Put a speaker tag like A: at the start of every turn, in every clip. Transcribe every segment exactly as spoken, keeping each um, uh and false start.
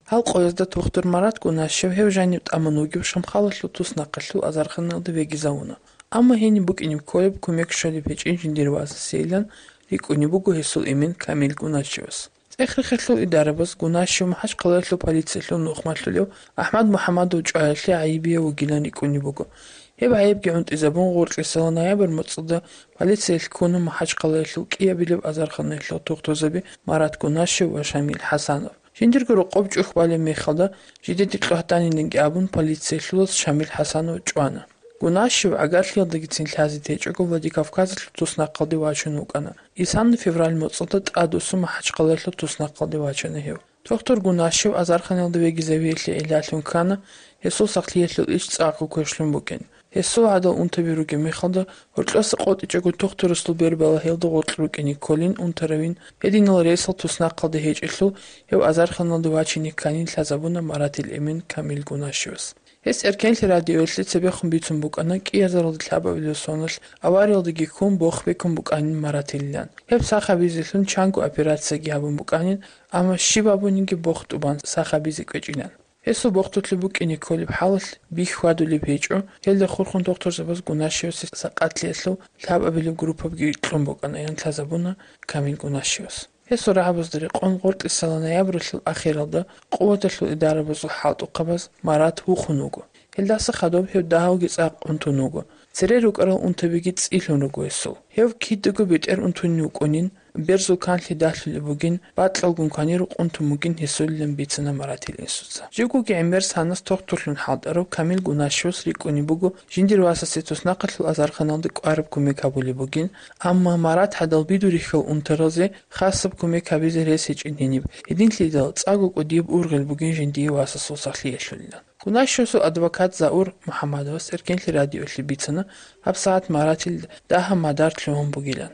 A: Halqoyazda toxtur Marat Gunashev hevjani amanogi shamxalaslu tusnaqallu azarxanalda vegizavuna. Amma heni bukini koyib kumek shali pechin jindirvazı seylan rikuni bugu hesul emin Kamil Gunashevs. Ехрихлу идарабас Гунашев махаш қалаллу полицияллу нухмаллу Ахмад Мухаммадов чаалли айбия угилани кунибуго. Хеб айб геунт изабун гуртлисала ноябрь муцда полициялл куну махаш қалаллу киябилев азарханаллу тухтузаби Марат Гунашев ва Шамил Хасанов. Шиндиргу руқоб чухбали мехалда жидети қахтанинин габун полицияллу Шамил Хасанов чуана. Гунашев агарлиалдаги цинлази течего Владикавказлу туснаққалди вачун укана. Исан февраль муцда тадусу махаш қалаллу туснаққалди вачана хев. Доктор Гунашев азарханалда вегизавиелли элалун кана хесул сақлиеллу ич цақу көшлун букен. Хесул адал унтабируге мехалда уртласы қот ичего доктор Русул Бербала хелда готлурукени колин унтаравин единал рейсал туснаққалди хечиллу хев азарханалда вачини канин лазабуна Маратил Эмин Камил Гунашевс. ეს ერკენლი რადიოელში ცებეხუნ ბიცუნ ბუკანა კიაზაროლდი ლაბავილოსონალ ავარიოლდი გიქუნ ბოხბეკუნ ბუკანი მარათილიან ჰებ სახაბიზილუნ ჩანგუ ოპერაცია გიაბუნ ბუკანინ ამა შიბაბუნინგი ბოხტუბან სახაბიზი კვეჭინან ესო ბოხტუთლი ბუკინი კოლიბ ჰალს ბიხვადული ბეჭო ჰელდა ხურხუნ დოქტორზებას გუნაშევს საყათლიესლო ლაბაბილი გრუპობ გიკლუნ ბუკანა იან თაზაბუნა Камил Гунашевс. ეს რაბოზდრი ყონყორტის სალანაიაბრილ ახირალდა ყუათლუ იდარაბოზულ ჰალტუყაბას მარათ უხუნუგო ელდასა ხადობ ჰევ დააუგი წაყუნთუნუგო ცერე რუკარო უნთებიგი წილუნუგო ესო ჰევ ქიდუგო ბიტერ უნთუნი უკონინ ბერზუ კანლი დაშლი ბუგინ ბატლგუნ კანირო ყუნთუმუგინ ჰესულლენ ბიცნა მარათილინსუცა ჯიგუგი ემერს ჰანას თოხტულუნ ჰალდარო Камил Гунашевს რიკუნი ბუგო ჟინდირვასასეთოს ნაყლუ აზარხანალდი ყვარებ კუმეკაბული ბუგინ ამმა მარათ ჰადალ ბიდური ხელ უნთეროზე ხასებ კუმეკაბიზე რესიჭინინიბ ედინლიდალ წაგუკო დიებ ურღელ ბუგინ ჟინდირვასასოს ახლი ეშულიდან Гунашевсу адвокат Заур Мухаммадовс эркенли радиоли бицана аб саат Маратил daha мадартлуун бугилан.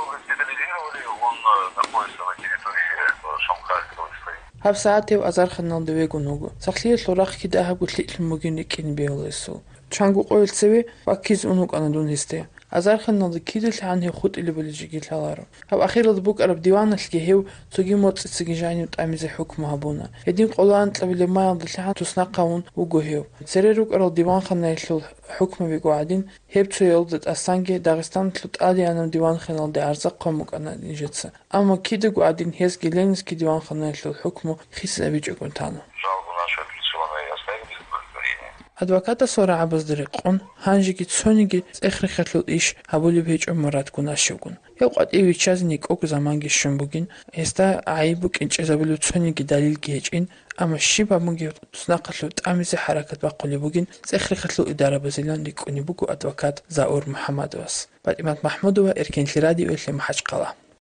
A: Хаб саатев азарханалда вегунугу. Сахлиел лурахки daha гутлитлун мугин икин беолесу. Чангу qoiltsevi Bakkiz unuk'anadun histe. Азарханалда кидл хани хут или болижиги лаларо. Хаб ахирал бук араб диваналки хев цуги моцциги жанют амизе хукма хабуна. Един қолан тлавили майал дилхан туснаққаун угу хев. Церерук арал диван ханайлу хукма вигу адин хеб цуелдат асанге Дагестан тлут адианам диван ханалда арзақ қамук анадин жетса. Ама кидгу адин хез геленски диван ханайлу хукму хис абичукун тану. Адвоката сора абаздри қон ханжиги цониги цехрихатлу иш хабули бечо Марат Гунашевгун. Яқат ивичазник ок заманги шумбугин эста айбу кинчезабулу цониги далил гечин ама шиба муги туснақатлу тамизи харакат бақули бугин цехрихатлу идара базилан ликуни бугу адвокат Заур Мухаммадовс. Батимат Махмудова эркенли радио элли махачқала.